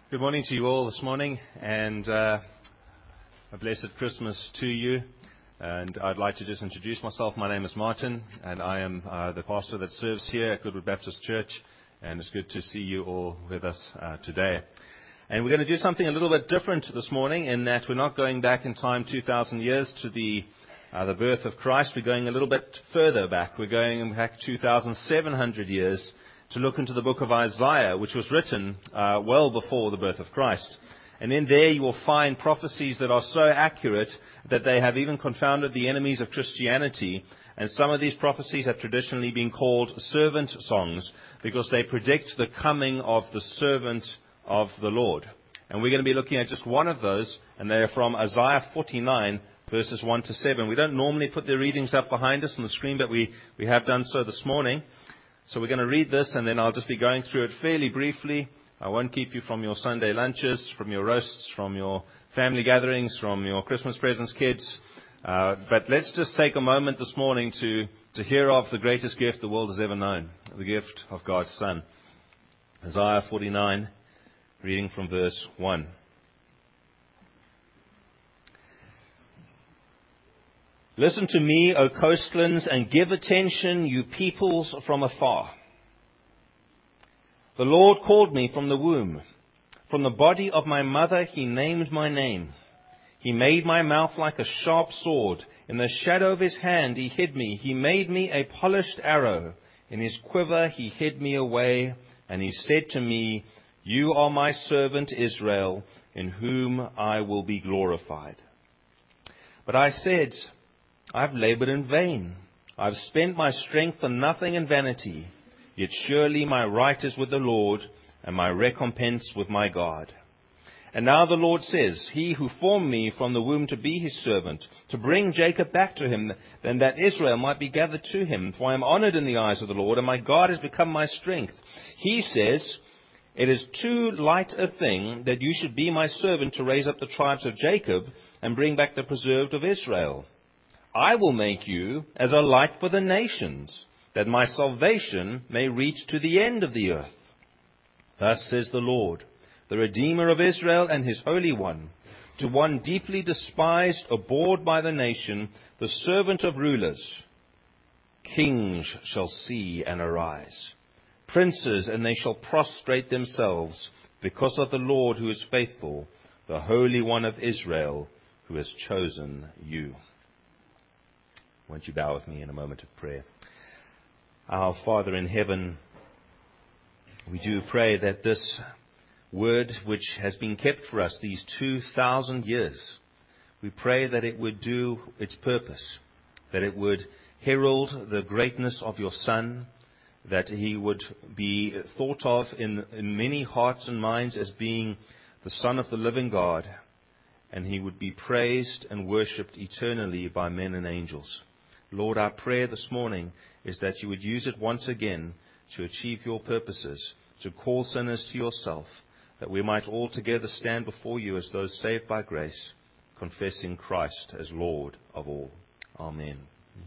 Good morning to you all this morning, and a blessed Christmas to you. And I'd like to just introduce myself. My name is Martin, and I am the pastor that serves here at Goodwood Baptist Church, and it's good to see you all with us today. And we're going to do something a little bit different this morning in that we're not going back in time 2,000 years to the birth of Christ. We're going a little bit further back. We're going back 2,700 years to look into the book of Isaiah, which was written well before the birth of Christ. And in there you will find prophecies that are so accurate that they have even confounded the enemies of Christianity. And some of these prophecies have traditionally been called servant songs because they predict the coming of the servant of the Lord. And we're going to be looking at just one of those, and they are from Isaiah 49, verses 1 to 7. We don't normally put the readings up behind us on the screen, but we have done so this morning. So we're going to read this, and then I'll just be going through it fairly briefly. I won't keep you from your Sunday lunches, from your roasts, from your family gatherings, from your Christmas presents, kids. But let's just take a moment this morning to hear of the greatest gift the world has ever known, the gift of God's Son. Isaiah 49, reading from verse 1. Listen to me, O coastlands, and give attention, you peoples from afar. The Lord called me from the womb. From the body of my mother He named my name. He made my mouth like a sharp sword. In the shadow of His hand He hid me. He made me a polished arrow. In His quiver He hid me away. And He said to me, You are my servant Israel, in whom I will be glorified. But I said, I've labored in vain. I've spent my strength for nothing in vanity. Yet surely my right is with the Lord, and my recompense with my God. And now the Lord says, He who formed me from the womb to be His servant, to bring Jacob back to Him, and that Israel might be gathered to Him. For I am honored in the eyes of the Lord, and my God has become my strength. He says, It is too light a thing that you should be my servant to raise up the tribes of Jacob, and bring back the preserved of Israel. I will make you as a light for the nations, that my salvation may reach to the end of the earth. Thus says the Lord, the Redeemer of Israel and His Holy One, to one deeply despised, abhorred by the nation, the servant of rulers. Kings shall see and arise, princes, and they shall prostrate themselves, because of the Lord who is faithful, the Holy One of Israel, who has chosen you. Won't you bow with me in a moment of prayer? Our Father in heaven, we do pray that this word which has been kept for us these 2,000 years, we pray that it would do its purpose, that it would herald the greatness of your Son, that He would be thought of in many hearts and minds as being the Son of the living God, and He would be praised and worshipped eternally by men and angels. Lord, our prayer this morning is that you would use it once again to achieve your purposes, to call sinners to yourself, that we might all together stand before you as those saved by grace, confessing Christ as Lord of all. Amen.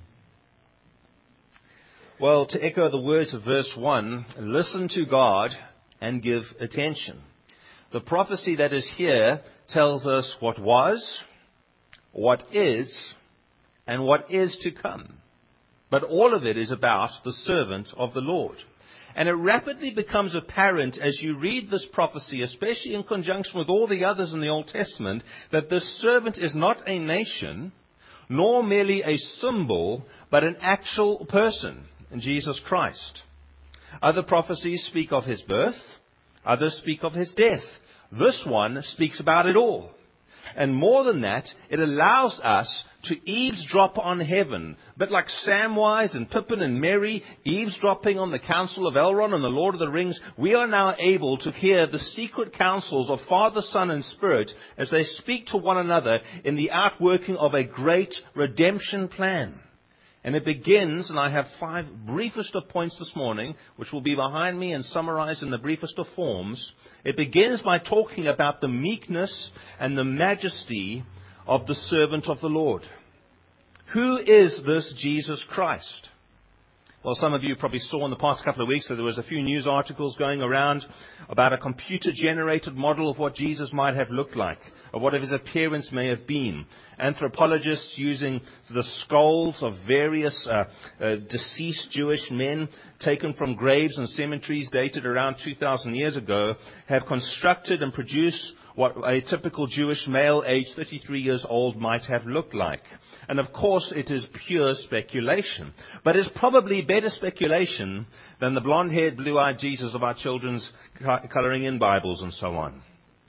Well, to echo the words of verse 1, listen to God and give attention. The prophecy that is here tells us what was, what is, and what is to come. But all of it is about the servant of the Lord. And it rapidly becomes apparent as you read this prophecy, especially in conjunction with all the others in the Old Testament, that this servant is not a nation, nor merely a symbol, but an actual person, in Jesus Christ. Other prophecies speak of His birth, others speak of His death. This one speaks about it all. And more than that, it allows us to eavesdrop on heaven. A bit like Samwise and Pippin and Merry eavesdropping on the council of Elrond and the Lord of the Rings, we are now able to hear the secret counsels of Father, Son, and Spirit as they speak to one another in the outworking of a great redemption plan. And it begins, and I have 5 briefest of points this morning, which will be behind me and summarized in the briefest of forms. It begins by talking about the meekness and the majesty of the servant of the Lord. Who is this Jesus Christ? Well, some of you probably saw in the past couple of weeks that there was a few news articles going around about a computer-generated model of what Jesus might have looked like, of what his appearance may have been. Anthropologists using the skulls of various deceased Jewish men taken from graves and cemeteries dated around 2,000 years ago have constructed and produced what a typical Jewish male aged 33 years old might have looked like. And of course, it is pure speculation. But it's probably better speculation than the blonde-haired, blue-eyed Jesus of our children's coloring in Bibles and so on.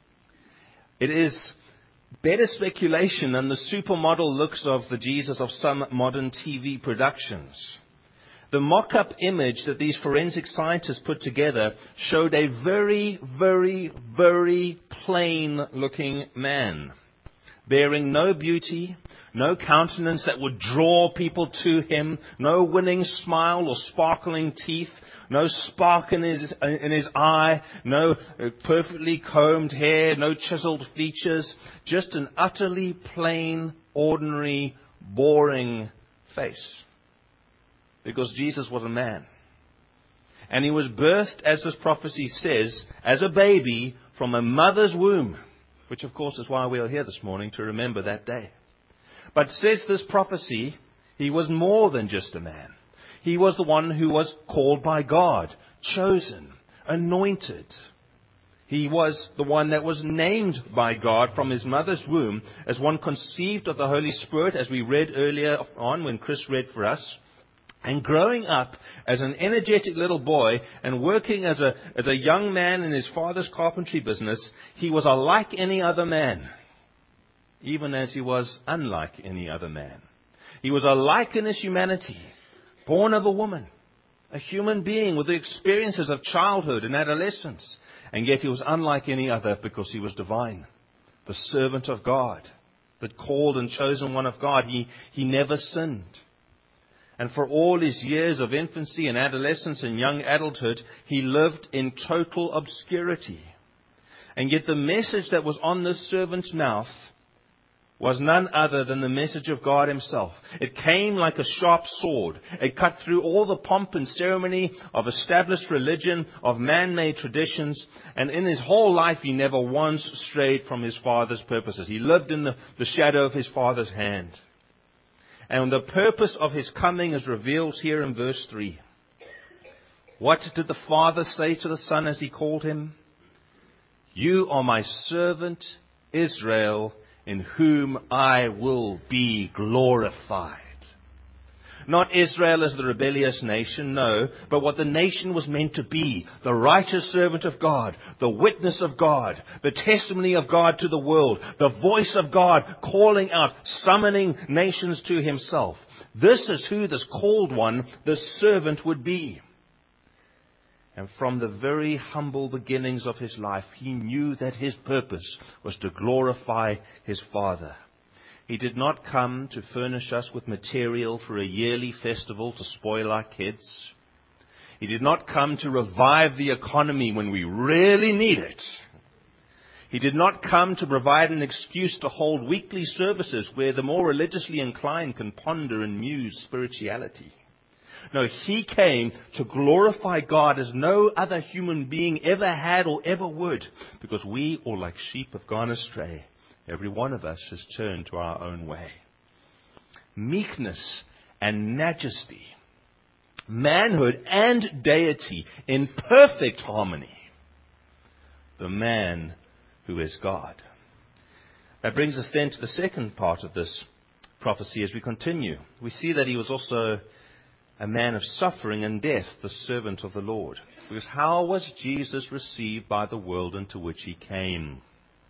It is better speculation than the supermodel looks of the Jesus of some modern TV productions. The mock-up image that these forensic scientists put together showed a very, very, very plain-looking man, bearing no beauty, no countenance that would draw people to him, no winning smile or sparkling teeth, no spark in his eye, no perfectly combed hair, no chiseled features, just an utterly plain, ordinary, boring face. Because Jesus was a man. And he was birthed, as this prophecy says, as a baby from a mother's womb. Which, of course, is why we are here this morning, to remember that day. But says this prophecy, he was more than just a man. He was the one who was called by God, chosen, anointed. He was the one that was named by God from his mother's womb as one conceived of the Holy Spirit, as we read earlier on when Chris read for us. And growing up as an energetic little boy and working as a young man in his father's carpentry business, he was unlike any other man, even as he was unlike any other man. He was alike in his humanity, born of a woman, a human being with the experiences of childhood and adolescence, and yet he was unlike any other because he was divine, the servant of God, the called and chosen one of God. He never sinned. And for all his years of infancy and adolescence and young adulthood, he lived in total obscurity. And yet the message that was on this servant's mouth was none other than the message of God himself. It came like a sharp sword. It cut through all the pomp and ceremony of established religion, of man-made traditions. And in his whole life, he never once strayed from his Father's purposes. He lived in the shadow of his Father's hand. And the purpose of his coming is revealed here in verse 3. What did the Father say to the Son as he called him? You are my servant, Israel, in whom I will be glorified. Not Israel as the rebellious nation, no, but what the nation was meant to be. The righteous servant of God, the witness of God, the testimony of God to the world, the voice of God calling out, summoning nations to himself. This is who this called one, this servant would be. And from the very humble beginnings of his life, he knew that his purpose was to glorify his Father. He did not come to furnish us with material for a yearly festival to spoil our kids. He did not come to revive the economy when we really need it. He did not come to provide an excuse to hold weekly services where the more religiously inclined can ponder and muse spirituality. No, he came to glorify God as no other human being ever had or ever would, because we, all like sheep, have gone astray. Every one of us has turned to our own way. Meekness and majesty, manhood and deity in perfect harmony. The man who is God. That brings us then to the second part of this prophecy as we continue. We see that he was also a man of suffering and death, the servant of the Lord. Because how was Jesus received by the world into which he came?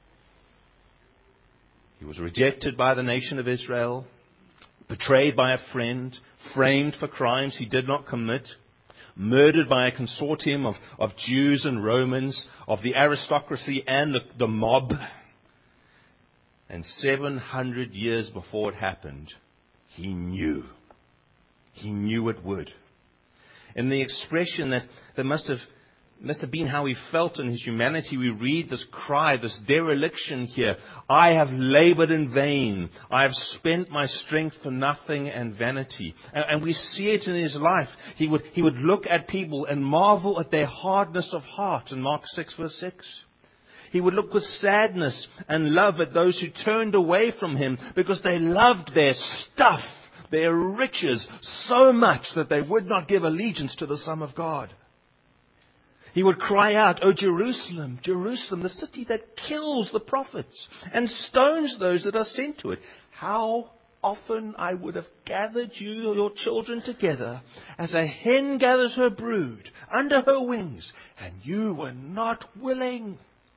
He was rejected by the nation of Israel, betrayed by a friend, framed for crimes he did not commit, murdered by a consortium of Jews and Romans, of the aristocracy and the mob. And 700 years before it happened, he knew. He knew it would. And the expression that must have must have been how he felt in his humanity. We read this cry, this dereliction here. I have labored in vain. I have spent my strength for nothing and vanity. And we see it in his life. He would look at people and marvel at their hardness of heart in Mark 6 verse 6. He would look with sadness and love at those who turned away from him because they loved their stuff, their riches, so much that they would not give allegiance to the Son of God. He would cry out, "O Jerusalem, Jerusalem, the city that kills the prophets and stones those that are sent to it. How often I would have gathered you, your children, together as a hen gathers her brood under her wings, and you were not willing."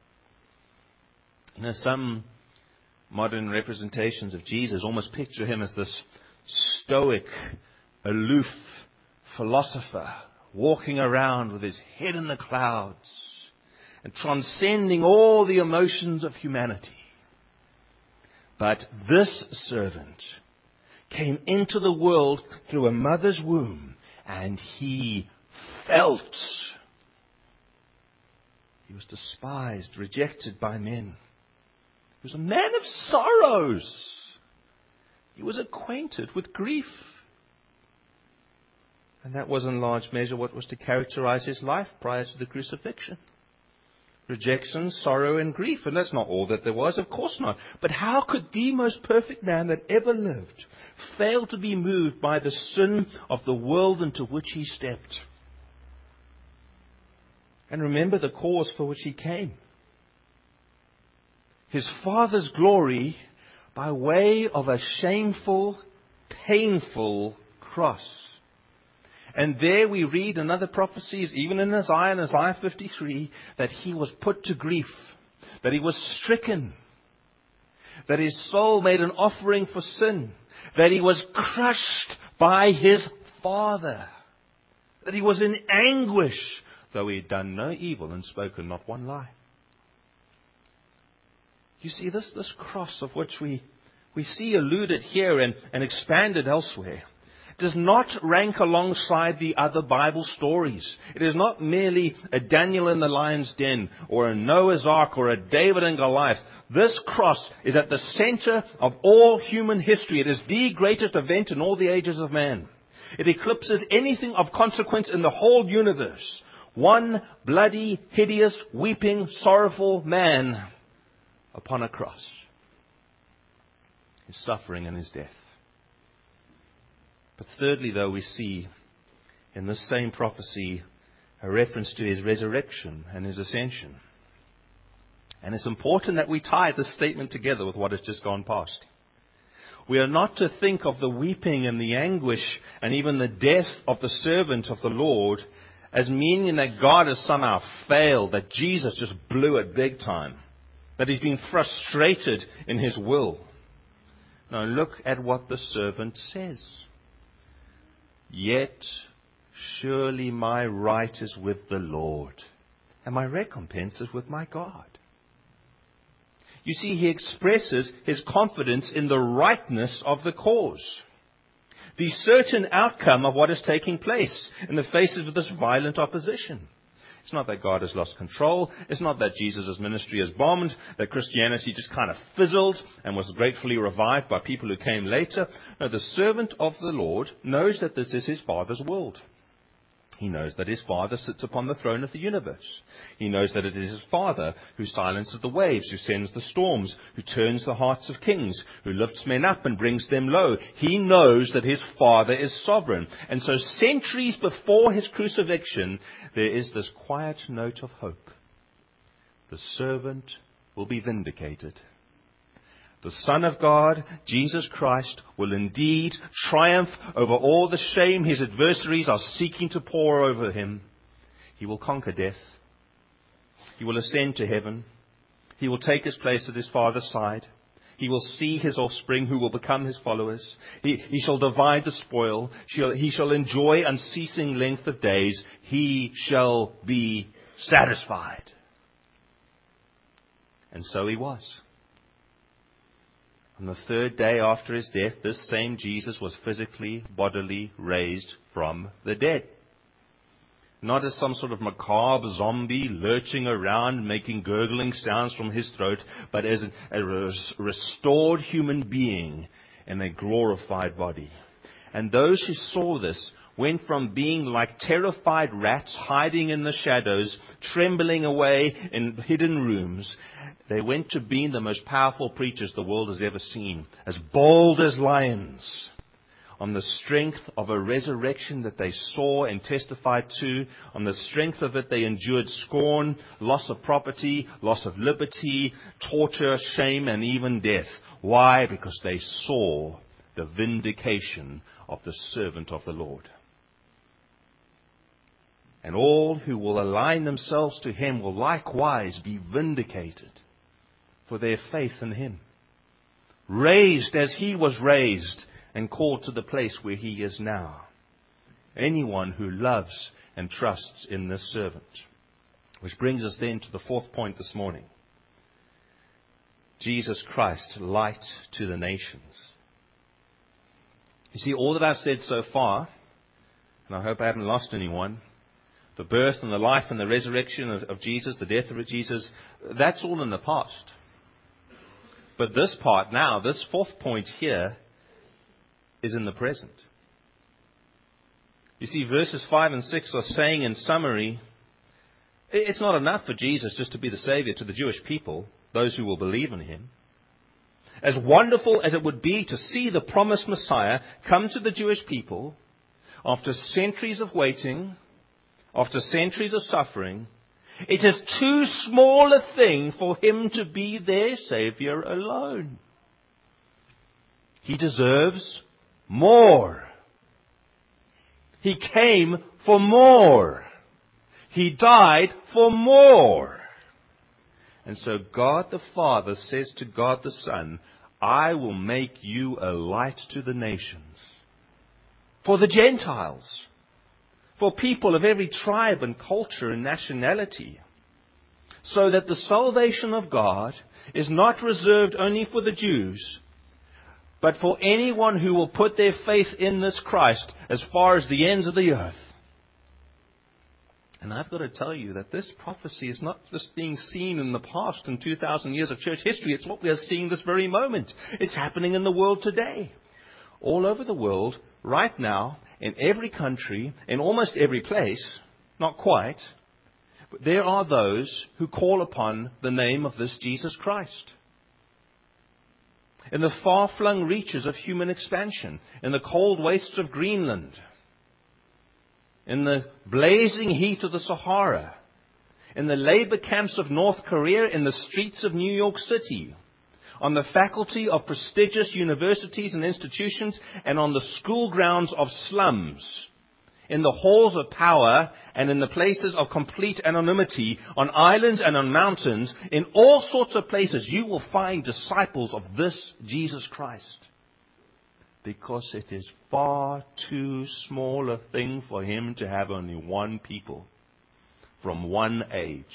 Some modern representations of Jesus almost picture him as this stoic, aloof philosopher, walking around with his head in the clouds and transcending all the emotions of humanity. But this servant came into the world through a mother's womb, and he felt. He was despised, rejected by men. He was a man of sorrows. He was acquainted with grief. And that was in large measure what was to characterize his life prior to the crucifixion. Rejection, sorrow, and grief. And that's not all that there was, of course not. But how could the most perfect man that ever lived fail to be moved by the sin of the world into which he stepped? And remember the cause for which he came. His Father's glory by way of a shameful, painful cross. And there we read in other prophecies, even in Isaiah 53, that he was put to grief, that he was stricken, that his soul made an offering for sin, that he was crushed by his Father, that he was in anguish, though he had done no evil and spoken not one lie. You see, this cross of which we see alluded here and expanded elsewhere does not rank alongside the other Bible stories. It is not merely a Daniel in the lion's den or a Noah's Ark or a David and Goliath. This cross is at the center of all human history. It is the greatest event in all the ages of man. It eclipses anything of consequence in the whole universe. One bloody, hideous, weeping, sorrowful man upon a cross. His suffering and his death. But thirdly, though, we see in this same prophecy a reference to his resurrection and his ascension. And it's important that we tie this statement together with what has just gone past. We are not to think of the weeping and the anguish and even the death of the servant of the Lord as meaning that God has somehow failed, that Jesus just blew it big time, that he's been frustrated in his will. Now look at what the servant says. Yet surely my right is with the Lord, and my recompense is with my God. You see, he expresses his confidence in the rightness of the cause, the certain outcome of what is taking place in the face of this violent opposition. It's not that God has lost control. It's not that Jesus' ministry has bombed, that Christianity just kind of fizzled and was gratefully revived by people who came later. No, the servant of the Lord knows that this is his Father's world. He knows that his Father sits upon the throne of the universe. He knows that it is his Father who silences the waves, who sends the storms, who turns the hearts of kings, who lifts men up and brings them low. He knows that his Father is sovereign. And so centuries before his crucifixion, there is this quiet note of hope. The servant will be vindicated. The Son of God, Jesus Christ, will indeed triumph over all the shame his adversaries are seeking to pour over him. He will conquer death. He will ascend to heaven. He will take his place at his Father's side. He will see his offspring who will become his followers. He shall divide the spoil. He shall enjoy unceasing length of days. He shall be satisfied. And so he was. On the third day after his death, this same Jesus was physically, bodily raised from the dead. not as some sort of macabre zombie lurching around, making gurgling sounds from his throat, but as a restored human being in a glorified body. And those who saw this went from being like terrified rats hiding in the shadows, trembling away in hidden rooms. They went to being the most powerful preachers the world has ever seen, as bold as lions, on the strength of a resurrection that they saw and testified to. On the strength of it, they endured scorn, loss of property, loss of liberty, torture, shame, and even death. Why? Because they saw the vindication of the servant of the Lord. And all who will align themselves to Him will likewise be vindicated for their faith in Him. Raised as He was raised and called to the place where He is now. Anyone who loves and trusts in this servant. Which brings us then to the fourth point this morning. Jesus Christ, light to the nations. You see, all that I've said so far, and I hope I haven't lost anyone, the birth and the life and the resurrection of Jesus, the death of Jesus, that's all in the past. But this part now, this fourth point here, is in the present. You see, verses 5 and 6 are saying in summary, it's not enough for Jesus just to be the Savior to the Jewish people, those who will believe in Him. As wonderful as it would be to see the promised Messiah come to the Jewish people, after centuries of waiting, after centuries of suffering, it is too small a thing for Him to be their Savior alone. He deserves more. He came for more. He died for more. And so God the Father says to God the Son, I will make you a light to the nations. For the Gentiles. For people of every tribe and culture and nationality. So that the salvation of God is not reserved only for the Jews, but for anyone who will put their faith in this Christ as far as the ends of the earth. And I've got to tell you that this prophecy is not just being seen in the past in 2,000 years of church history. It's what we are seeing this very moment. It's happening in the world today. All over the world, right now, in every country, in almost every place, not quite, but there are those who call upon the name of this Jesus Christ. In the far-flung reaches of human expansion, in the cold wastes of Greenland, in the blazing heat of the Sahara, in the labor camps of North Korea, in the streets of New York City, on the faculty of prestigious universities and institutions, and on the school grounds of slums, in the halls of power and in the places of complete anonymity, on islands and on mountains, in all sorts of places, you will find disciples of this Jesus Christ. Because it is far too small a thing for Him to have only one people from one age.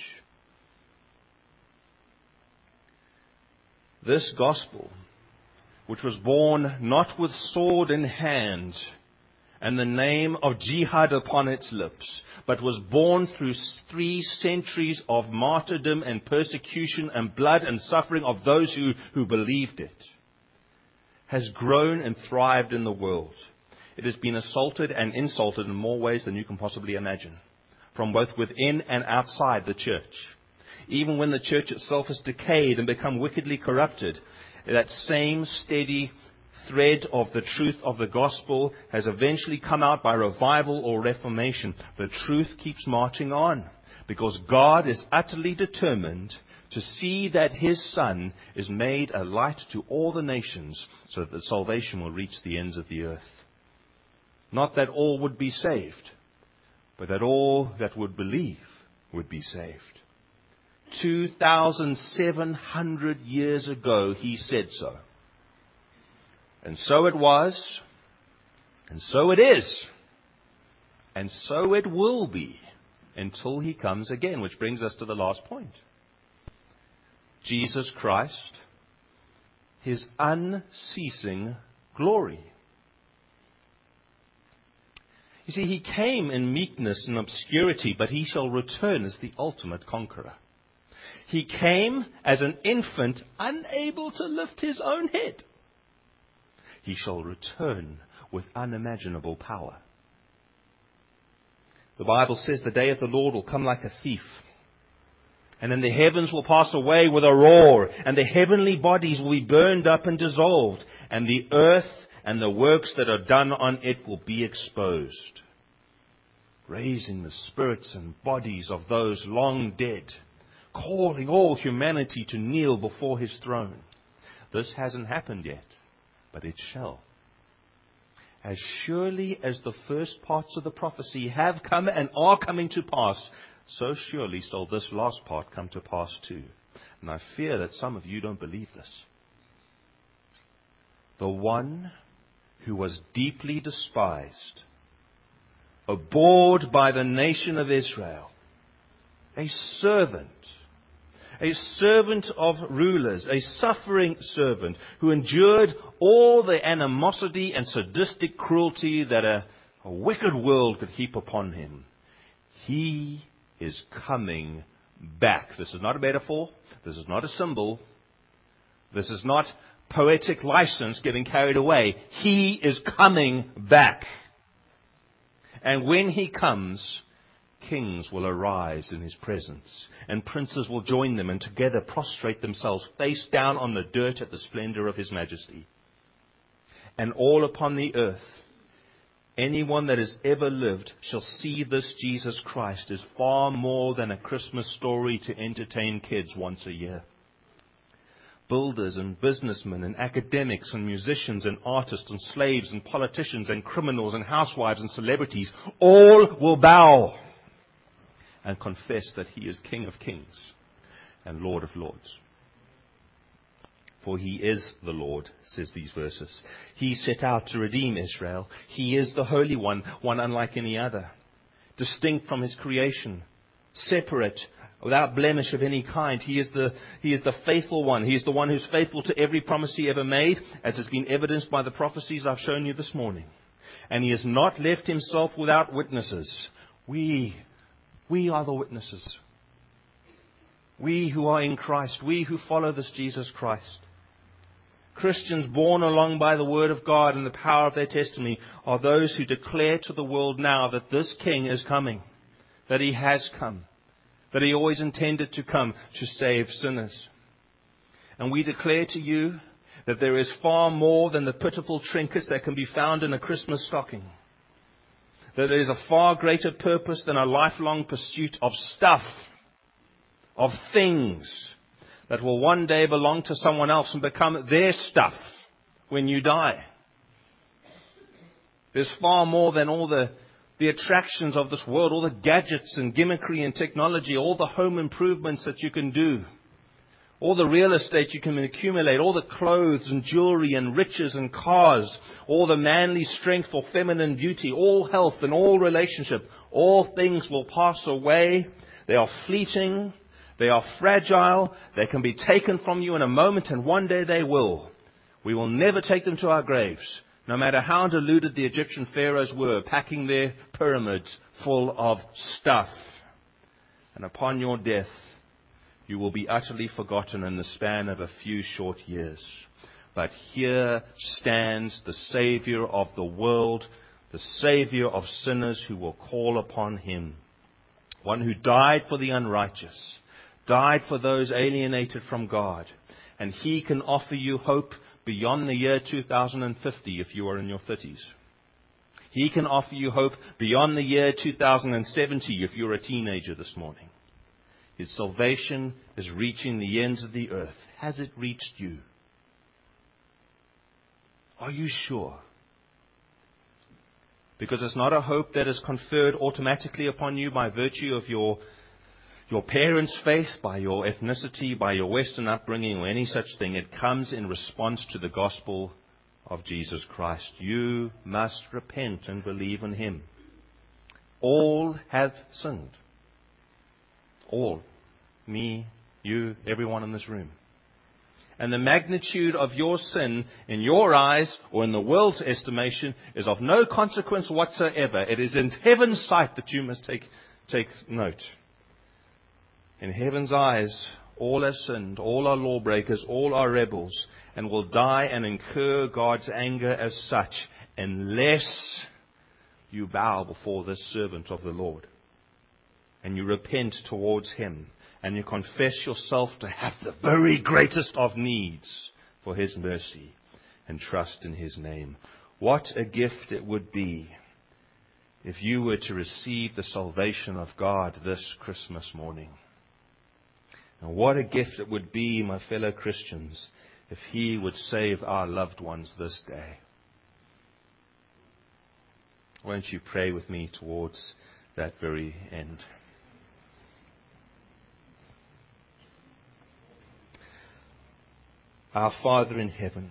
This gospel, which was born not with sword in hand and the name of jihad upon its lips, but was born through 3 centuries of martyrdom and persecution and blood and suffering of those who believed it, has grown and thrived in the world. It has been assaulted and insulted in more ways than you can possibly imagine, from both within and outside the church. Even when the church itself has decayed and become wickedly corrupted, that same steady thread of the truth of the gospel has eventually come out by revival or reformation. The truth keeps marching on, because God is utterly determined to see that His Son is made a light to all the nations, so that the salvation will reach the ends of the earth. Not that all would be saved, but that all that would believe would be saved. 2,700 years ago, He said so. And so it was, and so it is, and so it will be, until He comes again, which brings us to the last point. Jesus Christ, His unceasing glory. You see, he came in meekness and obscurity, but he shall return as the ultimate conqueror. He came as an infant, unable to lift his own head. He shall return with unimaginable power. The Bible says the day of the Lord will come like a thief. And then the heavens will pass away with a roar, and the heavenly bodies will be burned up and dissolved, and the earth and the works that are done on it will be exposed, raising the spirits and bodies of those long dead, calling all humanity to kneel before his throne. This hasn't happened yet, but it shall. As surely as the first parts of the prophecy have come and are coming to pass, so surely shall this last part come to pass too. And I fear that some of you don't believe this. The one who was deeply despised, abhorred by the nation of Israel, a servant of rulers, a suffering servant who endured all the animosity and sadistic cruelty that a wicked world could heap upon him. He is coming back. This is not a metaphor. This is not a symbol. This is not poetic license getting carried away. He is coming back. And when he comes, kings will arise in his presence, and princes will join them, and together prostrate themselves face down on the dirt at the splendor of his majesty. And all upon the earth, anyone that has ever lived shall see this Jesus Christ is far more than a Christmas story to entertain kids once a year. Builders and businessmen and academics and musicians and artists and slaves and politicians and criminals and housewives and celebrities, all will bow and confess that he is King of kings and Lord of lords. For he is the Lord, says these verses. He set out to redeem Israel. He is the Holy One, one unlike any other, distinct from his creation, separate, without blemish of any kind. He is the faithful one. He is the one who's faithful to every promise he ever made, as has been evidenced by the prophecies I've shown you this morning. And he has not left himself without witnesses. We are the witnesses. We who are in Christ, we who follow this Jesus Christ. Christians borne along by the word of God and the power of their testimony are those who declare to the world now that this King is coming, that he has come, that he always intended to come to save sinners. And we declare to you that there is far more than the pitiful trinkets that can be found in a Christmas stocking. That there is a far greater purpose than a lifelong pursuit of stuff, of things that will one day belong to someone else and become their stuff when you die. There's far more than all the attractions of this world, all the gadgets and gimmickry and technology, all the home improvements that you can do, all the real estate you can accumulate, all the clothes and jewelry and riches and cars, all the manly strength or feminine beauty, all health and all relationship. All things will pass away. They are fleeting. They are fragile. They can be taken from you in a moment, and one day they will. We will never take them to our graves, no matter how deluded the Egyptian pharaohs were, packing their pyramids full of stuff. And upon your death, you will be utterly forgotten in the span of a few short years. But here stands the Savior of the world, the Savior of sinners who will call upon him. One who died for the unrighteous, died for those alienated from God. And he can offer you hope beyond the year 2050 if you are in your 30s. He can offer you hope beyond the year 2070 if you're a teenager this morning. His salvation is reaching the ends of the earth. Has it reached you? Are you sure? Because it's not a hope that is conferred automatically upon you by virtue of your parents' faith, by your ethnicity, by your Western upbringing, or any such thing. It comes in response to the gospel of Jesus Christ. You must repent and believe in him. All have sinned. All. Me, you, everyone in this room. and the magnitude of your sin in your eyes or in the world's estimation is of no consequence whatsoever. It is in heaven's sight that you must take note. In heaven's eyes, all have sinned, all are lawbreakers, all are rebels, and will die and incur God's anger as such, unless you bow before this servant of the Lord, and you repent towards Him, and you confess yourself to have the very greatest of needs for His mercy, and trust in His name. What a gift it would be if you were to receive the salvation of God this Christmas morning. And what a gift it would be, my fellow Christians, if He would save our loved ones this day. Won't you pray with me towards that very end? Our Father in heaven,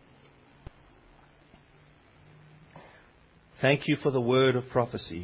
thank you for the word of prophecy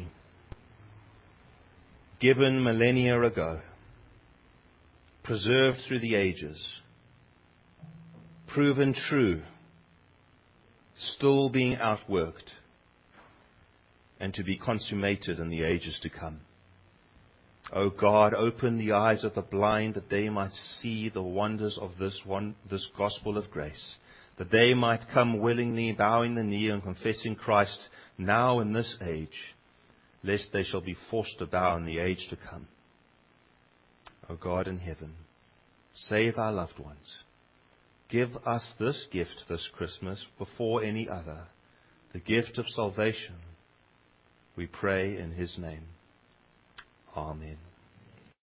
given millennia ago, preserved through the ages, proven true, still being outworked, and to be consummated in the ages to come. O God, open the eyes of the blind that they might see the wonders of this gospel of grace, that they might come willingly, bowing the knee and confessing Christ now in this age, lest they shall be forced to bow in the age to come. O God in heaven, save our loved ones. Give us this gift this Christmas before any other, the gift of salvation. We pray in His name. Amen.